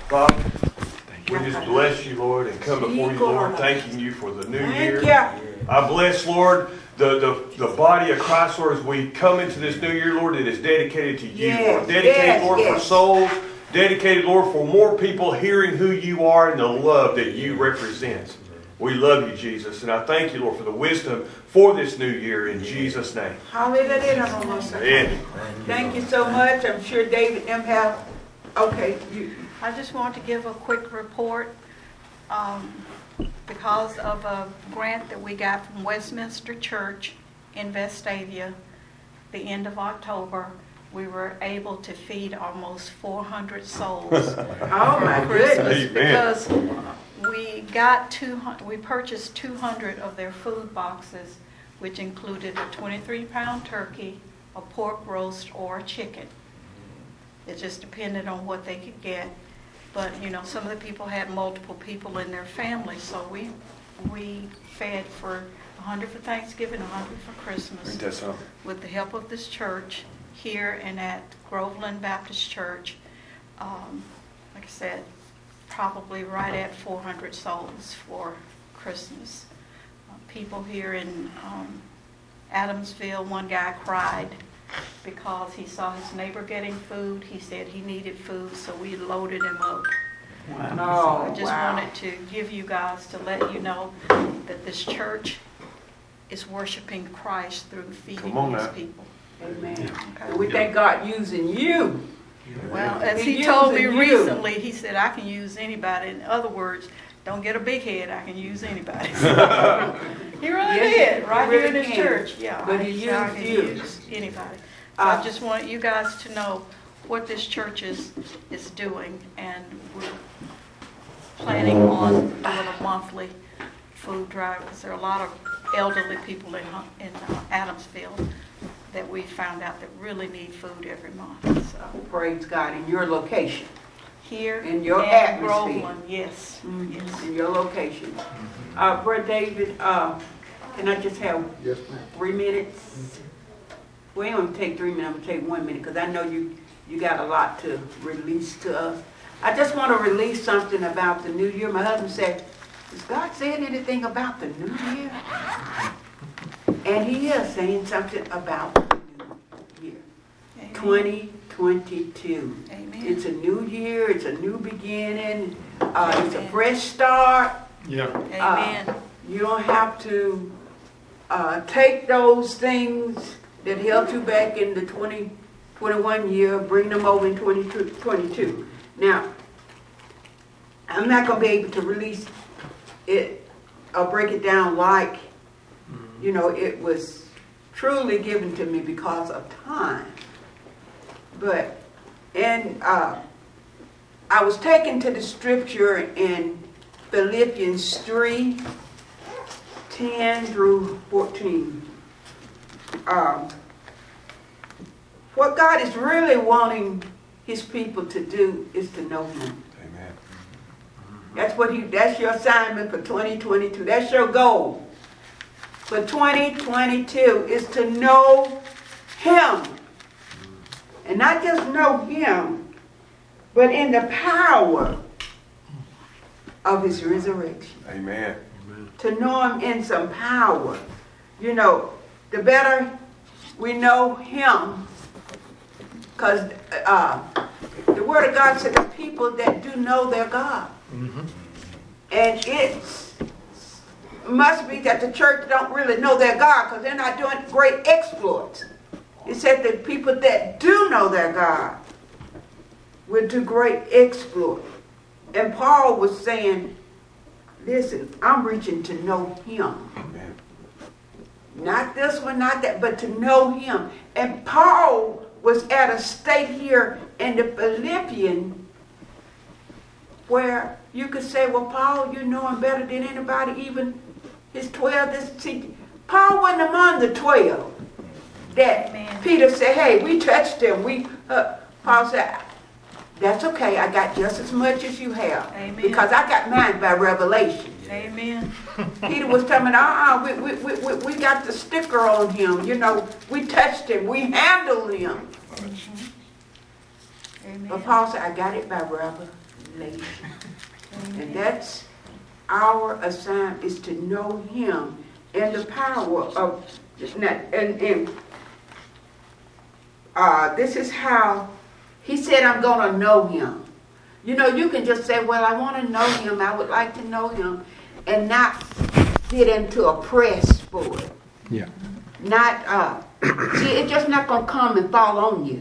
Father, we just bless you, Lord, and come before you, Lord, thanking you for the new year. I bless, Lord, the body of Christ, Lord, as we come into this new year, Lord, it is dedicated to you, Lord. Dedicated, Lord, for souls. Dedicated, Lord, for more people hearing who you are and the love that you represent. We love you, Jesus, and I thank you, Lord, for the wisdom for this new year in Jesus' name. Hallelujah. Amen. Thank you so much. I'm sure David and them have. Okay. I just want to give a quick report. Because of a grant that we got from Westminster Church in Vestavia, the end of October, we were able to feed almost 400 souls Oh my Christmas goodness. because we purchased 200 of their food boxes, which included a 23-pound turkey, a pork roast, or a chicken. It just depended on what they could get. But, you know, some of the people had multiple people in their family, so we fed for 100 for Thanksgiving, 100 for Christmas. Ain't that something? With the help of this church here and at Groveland Baptist Church. Like I said, probably right at 400 souls for Christmas. People here in Adamsville, one guy cried because he saw his neighbor getting food. He said he needed food, so we loaded him up. Wow. So I just wanted to give you guys to let you know that this church is worshiping Christ through feeding these people. Amen. Okay. We thank God using you. Well, as He he told me using you. recently, he said, I can use anybody. In other words, don't get a big head, I can use anybody. He really Yes, did, right he here in really this can. church. Yeah, But he said I used can you. use anybody. So I just want you guys to know what this church is doing, and we're planning on doing a monthly food drive, because there are a lot of elderly people in Adamsville that we found out that really need food every month. So Praise God. In your location. here In your and atmosphere. Groveland, yes, yes. In your location. Brother David, can I just have 3 minutes? We ain't gonna take 3 minutes, I'm gonna take 1 minute, because I know you got a lot to release to us. I just want to release something about the new year. My husband said, is God saying anything about the new year? And he is saying something about the new year. Amen. 2022. Amen. It's a new year, it's a new beginning, it's a fresh start. Yeah. Amen. You don't have to take those things that held you back in the 2021 year, bring them over in 2022. Now, I'm not going to be able to release it or break it down like, you know, it was truly given to me because of time. But, and I was taken to the scripture in Philippians 3:10 through 14. What God is really wanting his people to do is to know him. Amen. That's your assignment for 2022. That's your goal for 2022, is to know him. And not just know him, but in the power of his resurrection. Amen. To know him in some power. You know, the better we know him, because the Word of God said the people that do know their God. And it must be that the church don't really know their God, because they're not doing great exploits. It said that people that do know their God will do great exploits. And Paul was saying, listen, I'm reaching to know him. Amen. Not this one, not that, but to know him. And Paul was at a state here in the Philippian where you could say, well, Paul, you know him better than anybody, even his 12. See, Paul wasn't among the 12 that Amen. Peter said, hey, we touched him. Paul said, that's okay. I got just as much as you have. Amen. Because I got mine by revelation. Amen. Peter was telling me, we got the sticker on him. You know, we touched him. We handled him. Amen. But Paul said, I got it by revelation. And that's our assignment, is to know him and the power of, this is how he said, I'm going to know him. You know, you can just say, well, I want to know him, I would like to know him, and not get into a press for it. Yeah. Not, see, it's just not going to come and fall on you.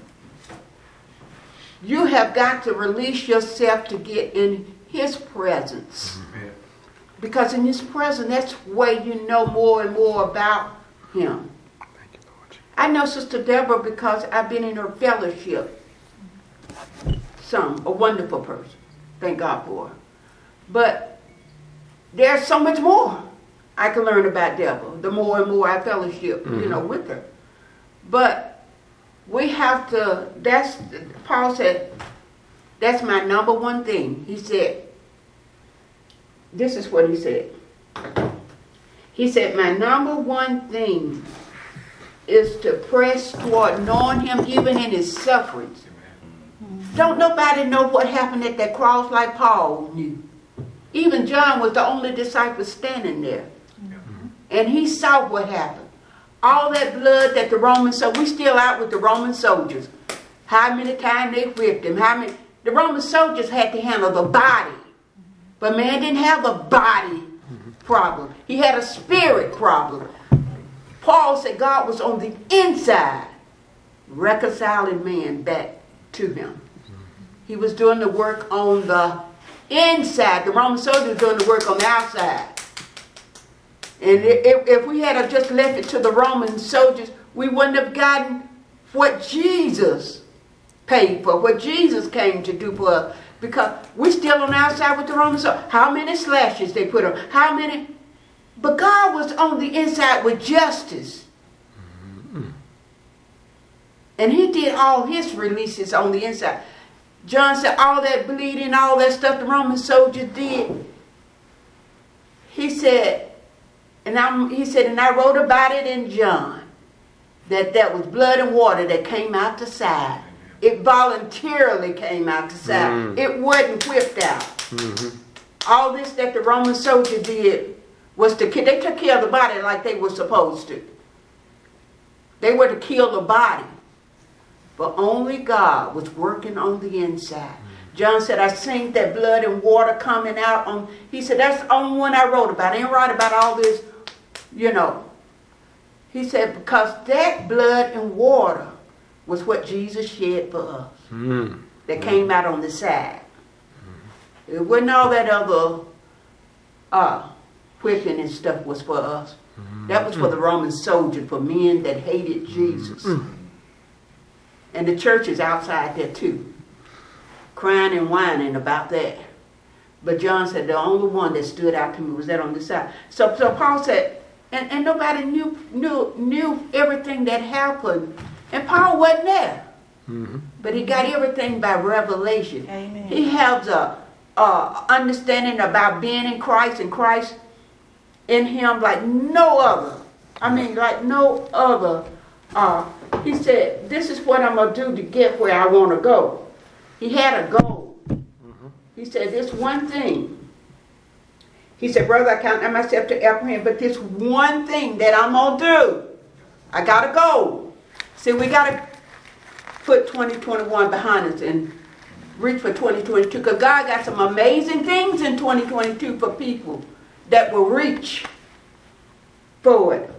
You have got to release yourself to get in his presence. Because in his presence, that's where you know more and more about him. I know Sister Deborah because I've been in her fellowship. A wonderful person. Thank God for her. But there's so much more I can learn about Deborah, the more and more I fellowship, you know, with her. But we have to, Paul said, that's my number one thing. He said, this is what he said. He said, my number one thing is to press toward knowing him even in his sufferings. Don't nobody know what happened at that cross like Paul knew. Even John was the only disciple standing there. And he saw what happened. All that blood that the Romans, so we still out with the Roman soldiers. How many times they whipped him. The Roman soldiers had to handle the body. But man didn't have a body problem. He had a spirit problem. Paul said God was on the inside, reconciling man back to him. He was doing the work on the inside. The Roman soldiers were doing the work on the outside. And if we had just left it to the Roman soldiers, we wouldn't have gotten what Jesus paid for, what Jesus came to do for us. Because we're still on the outside with the Roman soldiers. How many slashes they put on? How many? But God was on the inside with justice. And he did all his releases on the inside. John said all that bleeding, all that stuff the Roman soldiers did. He said, and I wrote about it in John, that was blood and water that came out the side. It voluntarily came out the side. It wasn't whipped out. All this that the Roman soldier did was they took care of the body like they were supposed to. They were to kill the body. But only God was working on the inside. John said, I seen that blood and water coming out. He said, that's the only one I wrote about. I didn't write about all this, you know. He said, because that blood and water was what Jesus shed for us. That came out on the side. It wasn't all that other whipping and stuff was for us. That was for the Roman soldier, for men that hated Jesus. And the church is outside there too, crying and whining about that. But John said the only one that stood out to me was that on the side. So Paul said, and nobody knew everything that happened. And Paul wasn't there. But he got everything by revelation. Amen. He has a understanding about being in Christ and Christ in him like no other. I mean, like no other. He said, this is what I'm going to do to get where I want to go. He had a goal. He said, this one thing. He said, brother, I count myself to apprehend, but this one thing that I'm going to do, I got to go. See, we got to put 2021 behind us and reach for 2022, because God got some amazing things in 2022 for people that will reach for it.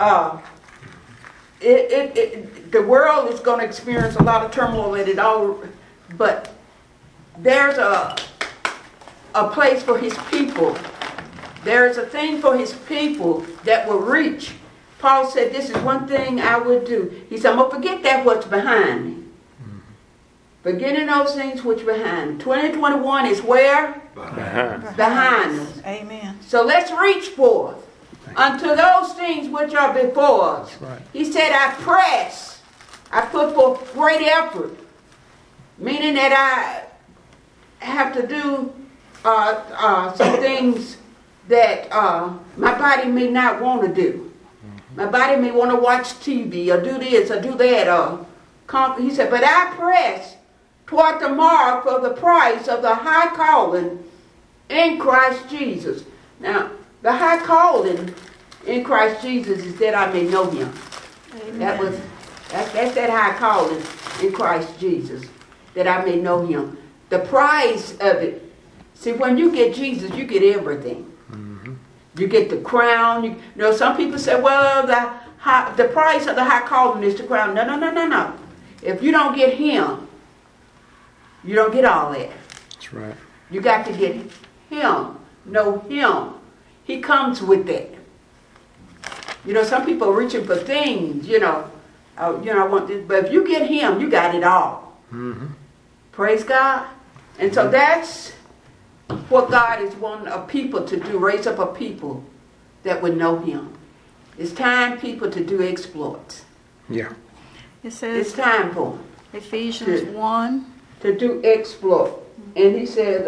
The world is going to experience a lot of turmoil in it all, but there's a place for his people. There's a thing for his people that will reach. Paul said, this is one thing I would do. He said, I'm going to forget that what's behind me. Forgetting those things which are behind me. 2021 is where? Behind us. Amen. So let's reach forth unto those things which are before us. Right. He said, I press. I put forth great effort. Meaning that I have to do some things that my body may not want to do. My body may want to watch TV or do this or do that. He said, but I press toward the mark for the price of the high calling in Christ Jesus. Now, the high calling in Christ Jesus is that I may know him. Amen. That's that high calling in Christ Jesus, that I may know him. The price of it. See, when you get Jesus, you get everything. You get the crown. You know, some people say, well, the price of the high calling is the crown. No. If you don't get him, you don't get all that. That's right. You got to get him. Know him. He comes with that. You know, some people are reaching for things, I want this. But if you get him, you got it all. Mm-hmm. Praise God. And so that's what God is wanting a people to do. Raise up a people that would know him. It's time people to do exploits. Yeah. It It's says, time for them Ephesians 1, to do exploit. And he says,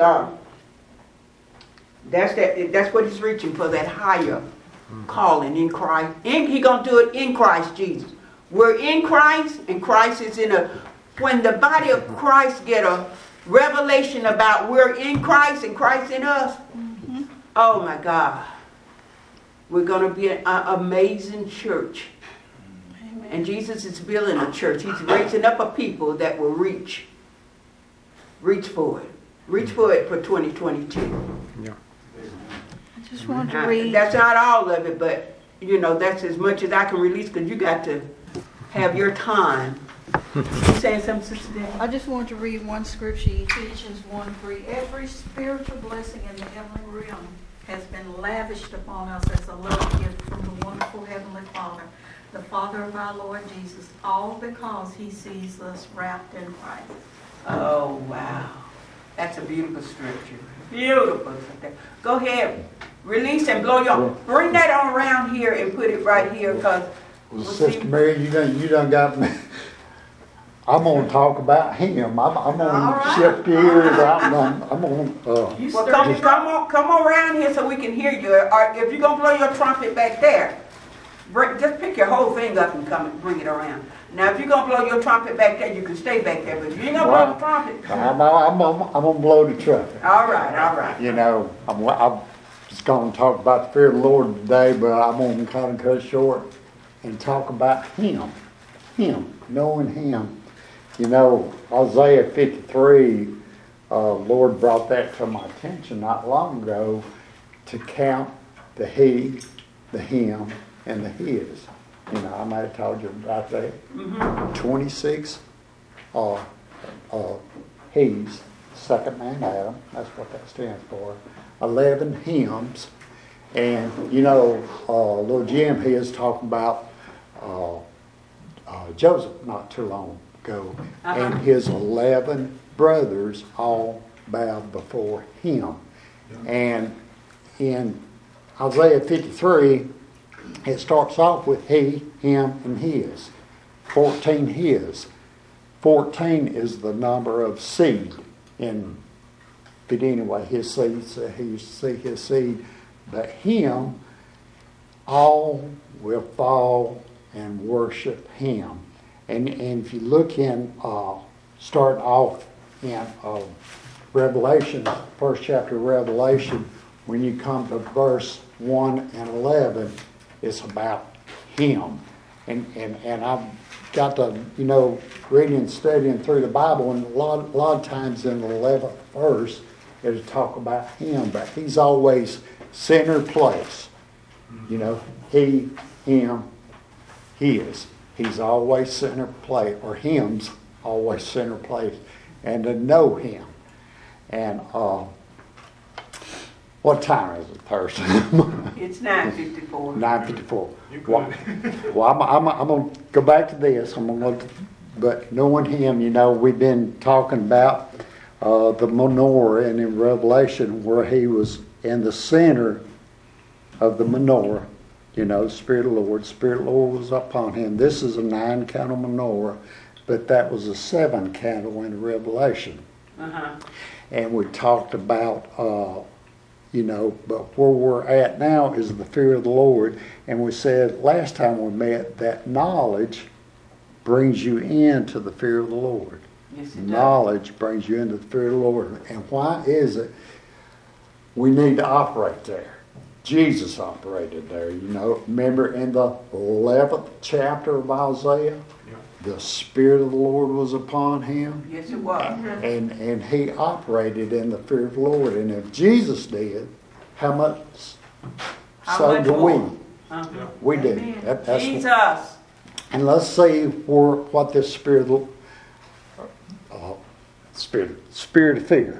that's what he's reaching for, that higher calling in Christ. And he's going to do it in Christ Jesus. We're in Christ, and Christ is in a... When the body of Christ get a revelation about we're in Christ and Christ in us, oh my God, we're going to be an amazing church. Amen. And Jesus is building a church. He's raising up a people that will reach for it. Reach for it for 2022. Yeah. I just wanted to read. That's not all of it, but that's as much as I can release, because you got to have your time. You saying something, Sister Debbie? I just want to read one scripture, Ephesians 1:3. Every spiritual blessing in the heavenly realm has been lavished upon us as a love gift from the wonderful Heavenly Father, the Father of our Lord Jesus, all because he sees us wrapped in Christ. Oh, wow. That's a beautiful scripture. Beautiful. Go ahead. Release and blow your... Bring that on around here and put it right here, because... Well, Sister Mary, you done got me. I'm gonna talk about him. I'm gonna shift gears. I'm gonna. Well, come on around here so we can hear you. Or if you're gonna blow your trumpet back there, just pick your whole thing up and come and bring it around. Now, if you're gonna blow your trumpet back there, you can stay back there. But if you ain't gonna blow the trumpet, I'm gonna blow the trumpet. All right. I'm just gonna talk about the fear of the Lord today, but I'm gonna kind of cut short and talk about him, knowing him. Isaiah 53, Lord brought that to my attention not long ago, to count the he, the him, and the his. I might have told you about that. 26 he's, second man Adam, that's what that stands for. 11 hymns. And, Lord Jim, he is talking about Joseph not too long ago, and his 11 brothers all bowed before him. And in Isaiah 53, it starts off with he, him, and his. 14 his. 14 is the number of seed. But anyway, his seed, so he see his seed. But him, all will fall and worship him. And if you look in, start off in Revelation, first chapter of Revelation, when you come to verse 1 and 11, it's about him. And I've got to, reading and studying through the Bible, and a lot of times in the 11th verse, it'll talk about him, but he's always center place. He, him, his. He's always center place, or him's always center place, and to know him. And what time is it, Thursday? It's 9:54. 9:54. Well, I'm going to go back to this. But knowing him, we've been talking about the menorah, and in Revelation, where he was in the center of the menorah. Spirit of the Lord. Spirit of the Lord was upon him. This is a 9-candle menorah, but that was a 7-candle in Revelation. And we talked about, but where we're at now is the fear of the Lord. And we said last time we met that knowledge brings you into the fear of the Lord. Yes, it does. Knowledge brings you into the fear of the Lord. And why is it we need to operate there? Jesus operated there, you know. Remember in the 11th chapter of Isaiah, the Spirit of the Lord was upon him. Yes, it was. And he operated in the fear of the Lord. And if Jesus did, how much so do we? Uh-huh. We do. Amen. That's Jesus. and let's see what this spirit of spirit of fear.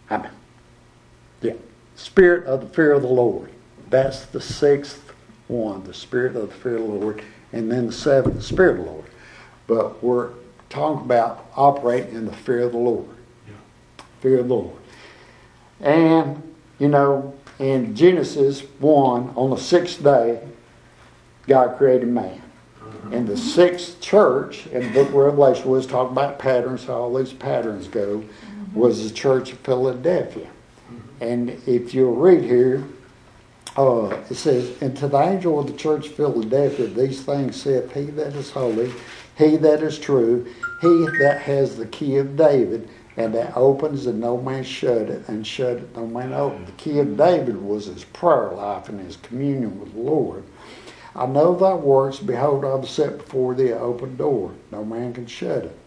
Spirit of the fear of the Lord. That's the 6th one, the spirit of the fear of the Lord, and then the 7th, the spirit of the Lord. But we're talking about operating in the fear of the Lord. Fear of the Lord. And, you know, in Genesis 1, on the 6th day, God created man. In the 6th church, in the book of Revelation, was talking about patterns, how all these patterns go, was the church of Philadelphia. And if you'll read here, it says, and to the angel of the church of Philadelphia, these things saith he that is holy, he that is true, he that has the key of David, and that opens and no man shut it, and shut it no man open. The key of David was his prayer life and his communion with the Lord. I know thy works, behold, I have set before thee an open door, no man can shut it.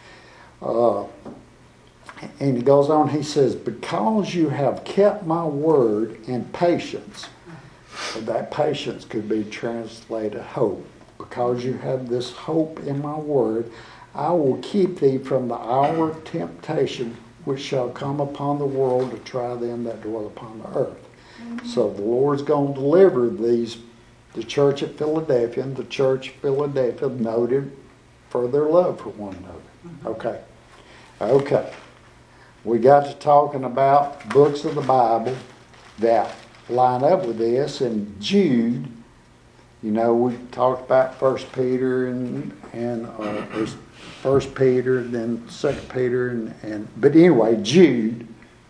And he goes on, he says, because you have kept my word in patience. That patience could be translated hope. Because you have this hope in my word, I will keep thee from the hour of temptation which shall come upon the world to try them that dwell upon the earth. Mm-hmm. So the Lord's going to deliver these, the church at Philadelphia, and the church of Philadelphia noted for their love for one another. Mm-hmm. Okay. We got to talking about books of the Bible that line up with this. In Jude, you know, we talked about 1 Peter and there's 1 Peter, then 2 Peter, but anyway, Jude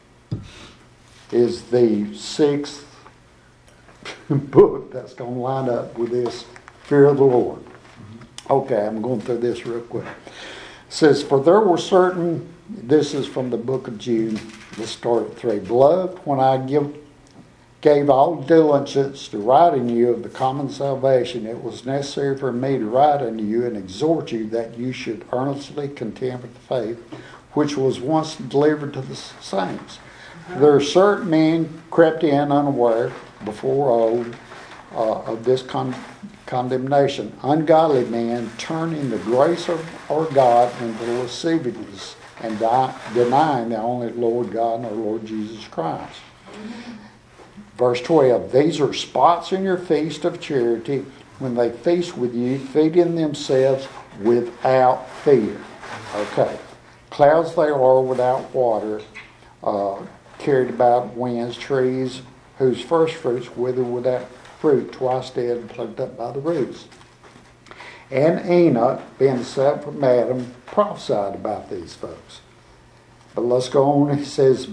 is the 6th book that's going to line up with this fear of the Lord. Okay, I'm going through this real quick. It says, for there were certain, this is from the book of Jude, let's start at 3. Beloved, when I gave all diligence to write unto you of the common salvation, it was necessary for me to write unto you and exhort you that you should earnestly contend with the faith which was once delivered to the saints. There are certain men crept in unaware before old of this condemnation, ungodly men turning the grace of our God into lasciviousness and denying the only Lord God and our Lord Jesus Christ. Verse 12, these are spots in your feast of charity when they feast with you, feeding themselves without fear. Okay. Clouds they are without water, carried about winds, trees whose first fruits wither without fruit, twice dead and plucked up by the roots. And Enoch, being set from Adam, prophesied about these folks. But let's go on. He says,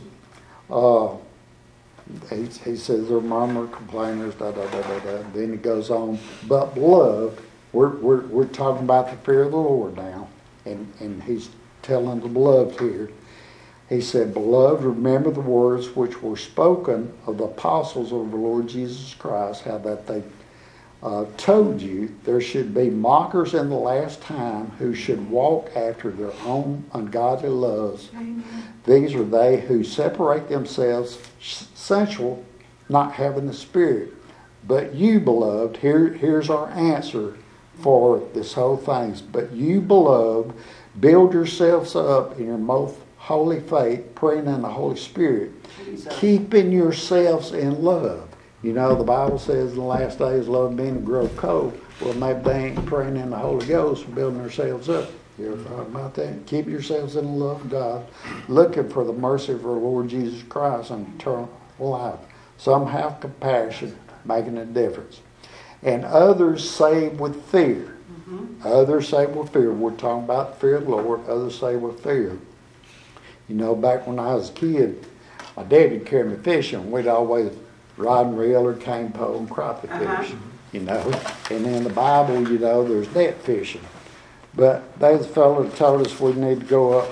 he says they're murmur, complainers, Then he goes on. But beloved, we're talking about the fear of the Lord now, and he's telling the beloved here. He said, beloved, remember the words which were spoken of the apostles of the Lord Jesus Christ, how that they told you there should be mockers in the last time who should walk after their own ungodly lusts. Amen. These are they who separate themselves, sensual, not having the Spirit. But you, beloved, here's our answer for this whole thing. But you, beloved, build yourselves up in your most holy faith, praying in the Holy Spirit, keeping yourselves in love. You know, the Bible says in the last days, love being to grow cold. Well, maybe they ain't praying in the Holy Ghost and building themselves up. You ever thought about that? Keep yourselves in the love of God, looking for the mercy of our Lord Jesus Christ and eternal life. Some have compassion, making a difference. And others save with fear. Mm-hmm. Others save with fear. We're talking about the fear of the Lord. Others save with fear. You know, back when I was a kid, my dad would carry me fishing. We'd always rod and reel or cane pole and crappie fish, you know. And in the Bible, you know, there's net fishing. But there's a fellow that told us we need to go up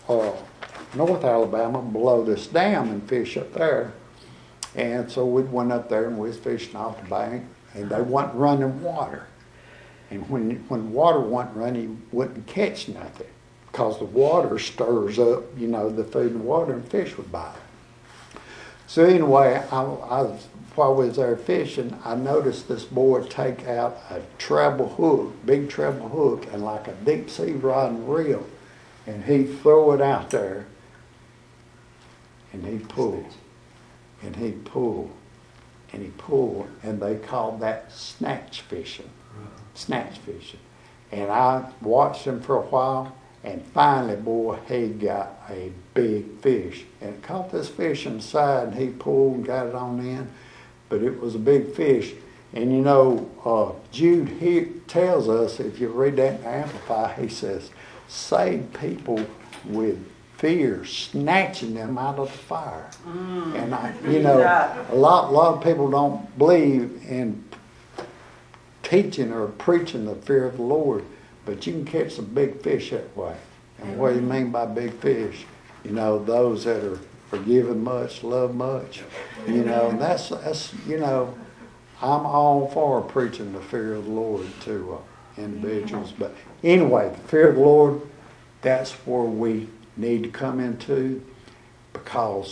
North Alabama below this dam and fish up there. And so we went up there and we was fishing off the bank, and they wasn't running water. And when water wasn't running, you wouldn't catch nothing because the water stirs up, you know, the food and water, and fish would bite it. So anyway, while we was there fishing, I noticed this boy take out a treble hook, big treble hook, and like a deep sea rod and reel, and he'd throw it out there, and he'd pull, and he'd pull, and he'd pull, and they called that snatch fishing. Snatch fishing. And I watched him for a while, and finally, boy, he got a big fish. And caught this fish inside, and he pulled and got it on in, but it was a big fish. And you know, Jude here tells us, if you read that in Amplify, he says, save people with fear, snatching them out of the fire. And you know, a lot of people don't believe in teaching or preaching the fear of the Lord, but you can catch some big fish that way. And what do you mean by big fish? You know, those that are forgiven much, love much. You know, and that's you know, I'm all for preaching the fear of the Lord to individuals. But anyway, the fear of the Lord, that's where we need to come into, because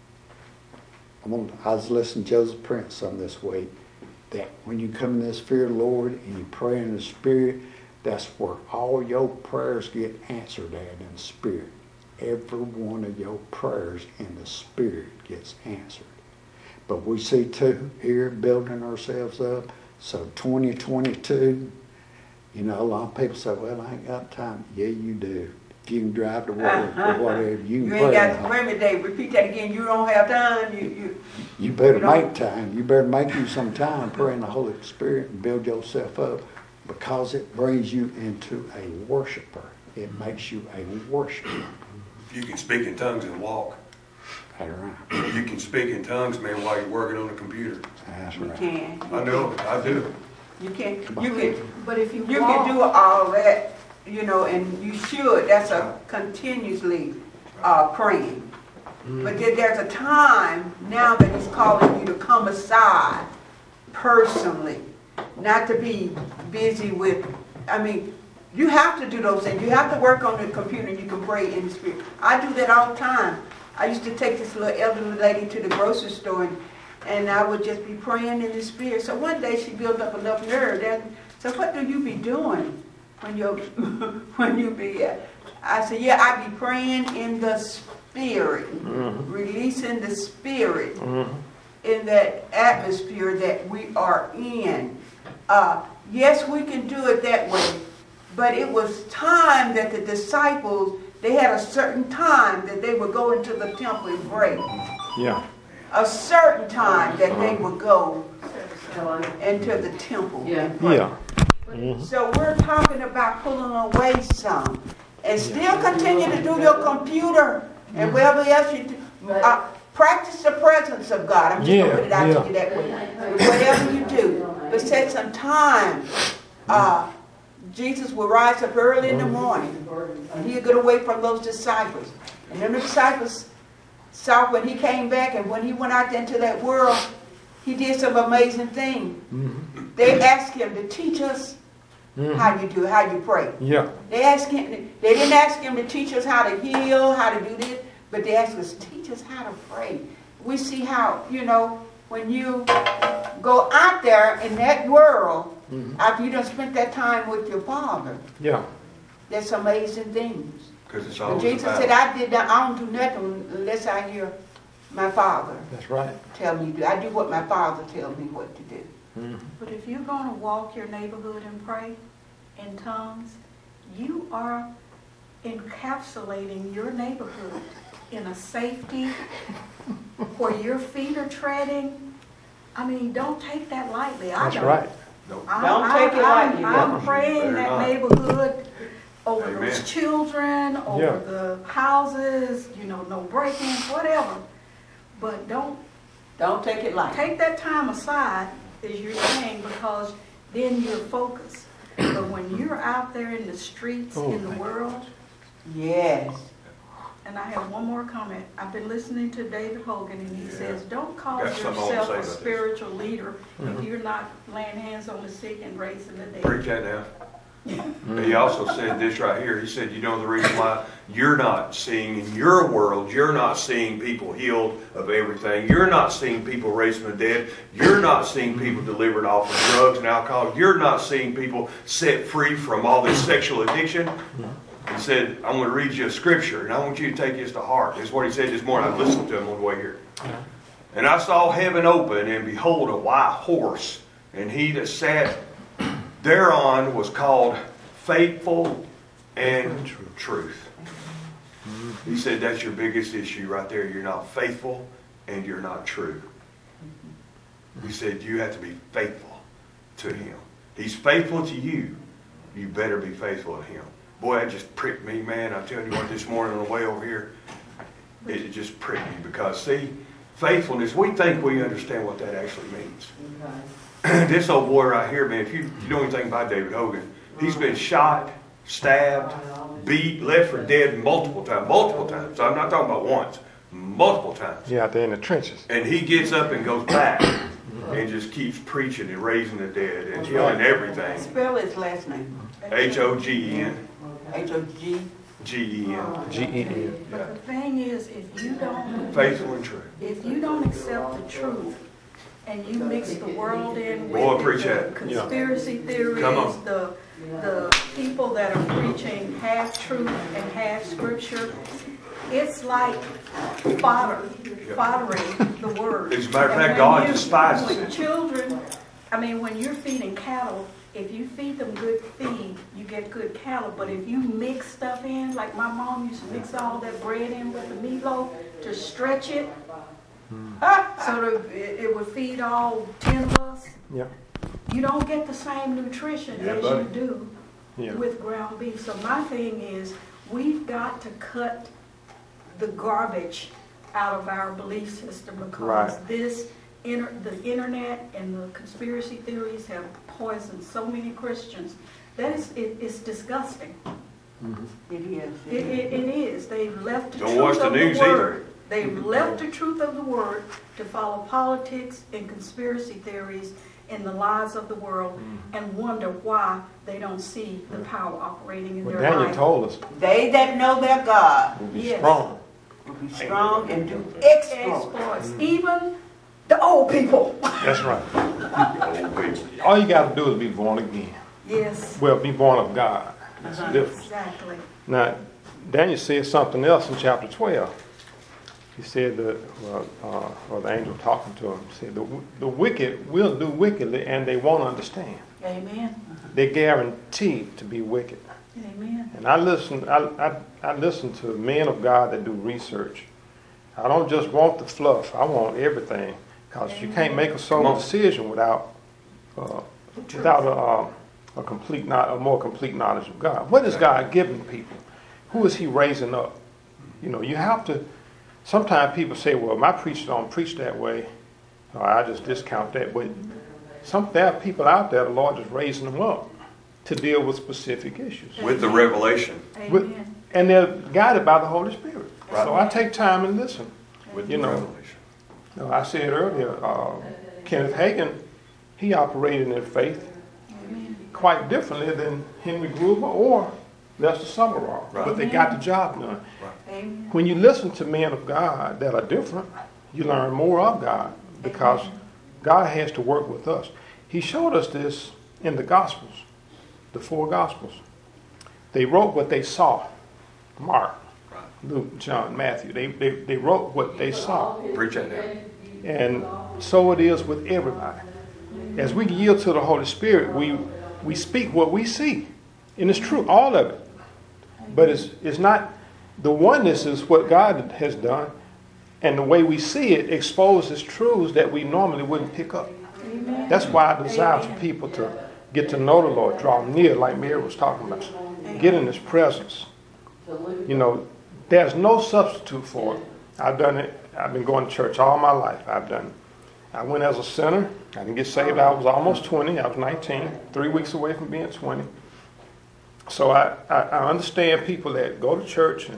I was listening to Joseph Prince some this week, that when you come in this fear of the Lord and you pray in the Spirit, that's where all your prayers get answered at, in the Spirit. Every one of your prayers in the Spirit gets answered. But we see too here building ourselves up. So 2022, you know, a lot of people say, well, I ain't got time. Yeah, you do. If you can drive to work or whatever, you can pray. You ain't got to wait a minute, repeat that again. You don't have time. You better make time. You better make you some time, pray in the Holy Spirit and build yourself up, because it brings you into a worshiper. It makes you a worshiper. You can speak in tongues and walk. That's right. You can speak in tongues, man, while you're working on the computer. That's You right. can. I know, I do. You can. You can. But if you can do all that, you know, and you should. That's a continuously praying. But there's a time now that He's calling you to come aside personally, not to be busy with. I mean, you have to do those things. You have to work on the computer, and you can pray in the Spirit. I do that all the time. I used to take this little elderly lady to the grocery store, and I would just be praying in the Spirit. So one day she built up enough nerve. So what do you be doing when you be at? I said, yeah, I be praying in the Spirit, releasing the Spirit in that atmosphere that we are in. Yes, we can do it that way, but it was time that the disciples, they had a certain time that they would go into the temple and pray. Yeah. A certain time that they would go into the temple and pray. Yeah. So we're talking about pulling away some. And still continue to do your computer and wherever else you do. Practice the presence of God. I'm just going to put it out to you that way. Whatever you do. But set some time. Jesus will rise up early in the morning. And he'll get away from those disciples. And then the disciples saw when he came back, and when he went out into that world, he did some amazing things. They asked him to teach us how you pray. Yeah. They didn't ask him to teach us how to heal, how to do this, but they asked us, teach us how to pray. We see how, you know, when you go out there in that world, after you done spent that time with your Father, there's amazing things. Because it's And always Jesus said, I don't do nothing unless I hear my Father That's right. tell me to do. I do what my Father tells me what to do. But if you're going to walk your neighborhood and pray in tongues, you are encapsulating your neighborhood in a safety where your feet are treading. I mean, don't take that lightly. That's right. Don't take it lightly. I'm praying Better that not. neighborhood over Amen. those children, over the houses, you know, no break-ins, whatever. But don't take it lightly. take that time aside, as you're saying, because then you're focused. But when you're out there in the streets, in the world, Yes. And I have one more comment. I've been listening to David Hogan, and he says, don't call Got something I wanna yourself say a about this. spiritual leader if you're not laying hands on the sick and raising the dead. Preach that now. He also said this right here. He said, you know the reason why you're not seeing in your world, you're not seeing people healed of everything. You're not seeing people raising the dead. You're not seeing people delivered off of drugs and alcohol. You're not seeing people set free from all this sexual addiction. He said, I'm going to read you a scripture, and I want you to take this to heart. This is what he said this morning. I listened to him on the way here. And I saw heaven open, and behold, a white horse. And he that sat thereon was called Faithful and Truth. He said that's your biggest issue right there. You're not faithful and you're not true. He said you have to be faithful to him. He's faithful to you. You better be faithful to him. Boy, that just pricked me, man. I'm telling you what, this morning on the way over here, it just pricked me because, see, faithfulness, we think we understand what that actually means. This old boy right here, man, if you know anything about David Hogan, he's been shot, stabbed, beat, left for dead multiple times. Multiple times. I'm not talking about once. Multiple times. Yeah, out there in the trenches. And he gets up and goes back and just keeps preaching and raising the dead and healing everything. Spell his last name. H-O-G-E-N. H-O-G. G-E-N. G-E-N. But the thing is, if you don't accept the truth, and you mix the world in Boy, with preach the that. conspiracy theories, Come on. the people that are preaching half truth and half scripture, it's like foddering the word. As a matter of fact, God despises when it. children, when you're feeding cattle, if you feed them good feed, you get good cattle. But if you mix stuff in, like my mom used to mix all that bread in with the meatloaf to stretch it, so that it would feed all 10 of us. Yeah. You don't get the same nutrition as buddy. you do with ground beef. So my thing is, we've got to cut the garbage out of our belief system because the internet and the conspiracy theories have poisoned so many Christians. It's disgusting. It is. It is. They've left the Don't truth watch the of the news word. either. They've left the truth of the word to follow politics and conspiracy theories and the lies of the world and wonder why they don't see the power operating in their Daniel life. told us They that know their God we'll be Yes. strong. will be strong and do exploits. Exploits. Even the old people. That's right. Old people. All you got to do is be born again. Yes. Well, be born of God. That's the difference. Exactly. Now, Daniel said something else in chapter 12. He said that, or the angel talking to him, said the wicked will do wickedly and they won't understand. Amen. They're guaranteed to be wicked. Amen. And I listen to men of God that do research. I don't just want the fluff. I want everything, because you can't make a soul decision without a more complete knowledge of God. What is God giving people? Who is He raising up? You have to. Sometimes people say, "Well, my preacher don't preach that way," or I just discount that. But there are people out there, the Lord is raising them up to deal with specific issues. With the revelation. Amen. And they're guided by the Holy Spirit. Right. So I take time and listen. With You the know. revelation. I said earlier, Kenneth Hagin, he operated in faith quite differently than Henry Gruber or Lester Summerall. Right. But they got the job done. Amen. When you listen to men of God that are different, you learn more of God because God has to work with us. He showed us this in the Gospels, the 4 Gospels. They wrote what they saw. Mark, Luke, John, Matthew. They wrote what they saw. Preach that now. And so it is with everybody. As we yield to the Holy Spirit, we speak what we see. And it's true, all of it. But it's not, the oneness is what God has done. And the way we see it exposes truths that we normally wouldn't pick up. Amen. That's why I desire for people to get to know the Lord, draw near, like Mary was talking about. Get in His presence. There's no substitute for it. I've done it. I've been going to church all my life. I've done it. I went as a sinner. I didn't get saved. I was almost 20. I was 19, 3 weeks away from being 20. So I understand people that go to church and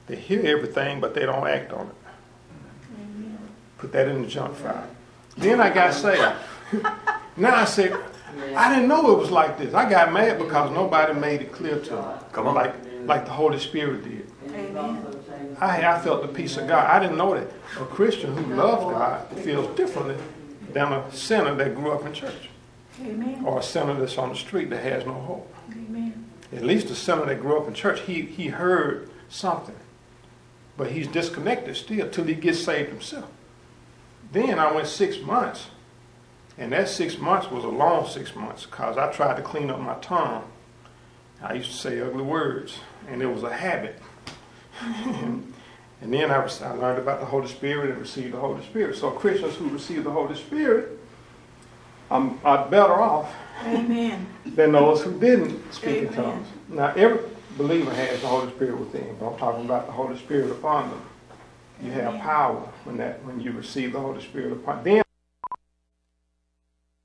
They hear everything, but they don't act on it. Put that in the junk file. Then I got saved. Now I said, I didn't know it was like this. I got mad because nobody made it clear to me. Come on. Like the Holy Spirit did. Amen. I felt the peace of God. I didn't know that a Christian who loves God feels differently than a sinner that grew up in church. Amen. Or a sinner that's on the street that has no hope. Amen. At least the sinner that grew up in church, he heard something. But he's disconnected still till he gets saved himself. Then I went 6 months. And that 6 months was a long 6 months because I tried to clean up my tongue. I used to say ugly words, and it was a habit. And then I learned about the Holy Spirit and received the Holy Spirit. So Christians who receive the Holy Spirit are better off Amen. than those who didn't speak in Amen. tongues. Now, every believer has the Holy Spirit within, but I'm talking about the Holy Spirit upon them. You have Amen. power when you receive the Holy Spirit upon. Then